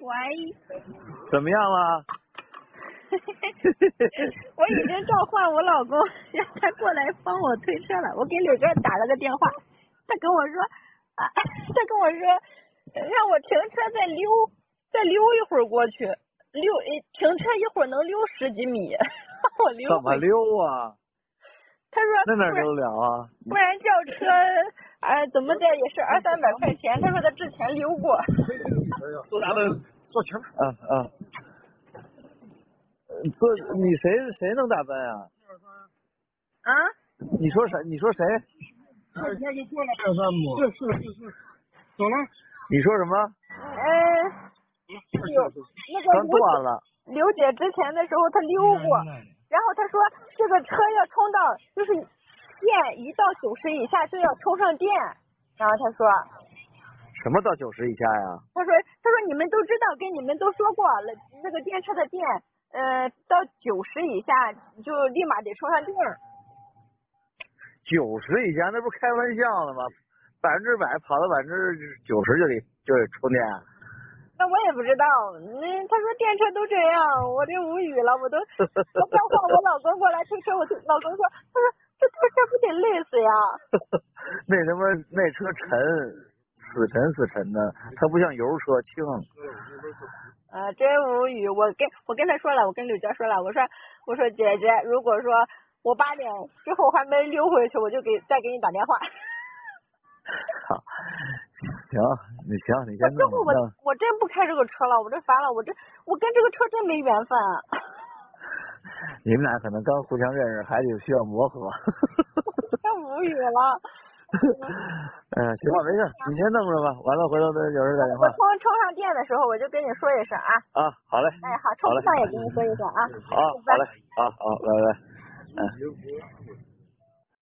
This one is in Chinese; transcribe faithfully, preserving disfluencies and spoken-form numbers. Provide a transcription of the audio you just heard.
喂， 怎么样了？ 我已经召唤我老公，让他过来帮我推车了。我给柳哥打了个电话，他跟我说，啊，他跟我说，让我停车再溜，再溜一会儿过去，溜，停车一会儿能溜十几米，我溜。 怎么溜啊？ 他说那哪溜得了啊？ 不然叫车，啊，怎么的也是二三百块钱。他说他之前溜过。 坐哪的？坐前面。 啊啊。坐你谁谁能打奔啊？ 啊？ 你说谁？你说谁？ 二天就过来二三亩。是是是是。走了。 你说什么？ 嗯、呃，有那个刚断了。 刘姐之前的时候她溜过，然后她说这个车要充到就是电一到九十以下就要充上电，然后她说。 什么到九十以下呀？ 她说她说你们都知道，跟你们都说过了，那个电车的电。呃，到九十以下就立马得充上电。 九十以下那不是开玩笑呢吗？百分之百跑到百分之九十就得就得充电。 那我也不知道，嗯，他说电车都这样，我这无语了，我都我召唤我老公过来推车，我老公说，他说这推车不得累死呀。 那他妈那车沉，死沉死沉的，它不像油车轻。 啊，真无语！我跟我跟他说了，我跟柳娇说了，我说我说姐姐，如果说我八点之后还没溜回去，我就给再给你打电话。 好，行，你行，你先弄。 我我我真不开这个车了，我这烦了，我这我跟这个车真没缘分。 你们俩可能刚互相认识，还得需要磨合。 太无语了。 哎呀，行吧，没事，你先弄着吧，完了回头再有人打电话。 我充充上电的时候，我就跟你说一声啊。 啊，好嘞。 哎，好，充不上也跟你说一声啊。 好，好嘞，好好，拜拜。嗯。